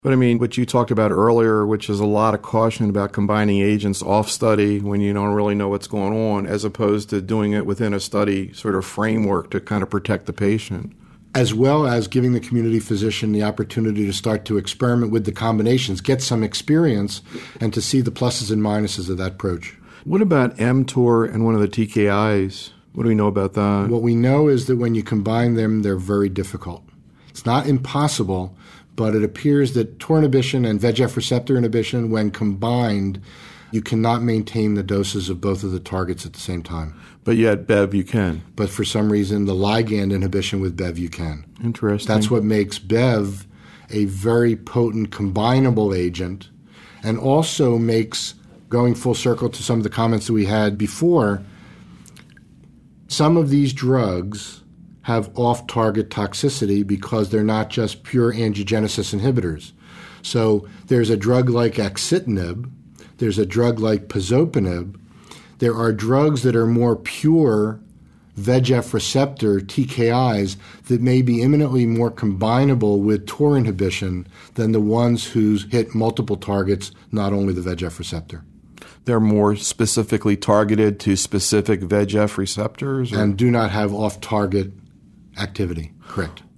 But I mean, what you talked about earlier, which is a lot of caution about combining agents off study when you don't really know what's going on, as opposed to doing it within a study sort of framework to kind of protect the patient. As well as giving the community physician the opportunity to start to experiment with the combinations, get some experience, and to see the pluses and minuses of that approach. What about mTOR and one of the TKIs? What do we know about that? What we know is that when you combine them, they're very difficult. It's not impossible, but it appears that TOR inhibition and VEGF receptor inhibition, when combined, you cannot maintain the doses of both of the targets at the same time. But yet BEV you can. But for some reason, the ligand inhibition with BEV you can. Interesting. That's what makes BEV a very potent combinable agent, and also makes, going full circle to some of the comments that we had before, some of these drugs have off-target toxicity because they're not just pure angiogenesis inhibitors. So there's a drug like axitinib, there's a drug like pazopanib. There are drugs that are more pure VEGF receptor TKIs that may be eminently more combinable with TOR inhibition than the ones who hit multiple targets, not only the VEGF receptor. They're more specifically targeted to specific VEGF receptors? And do not have off-target activity. Correct.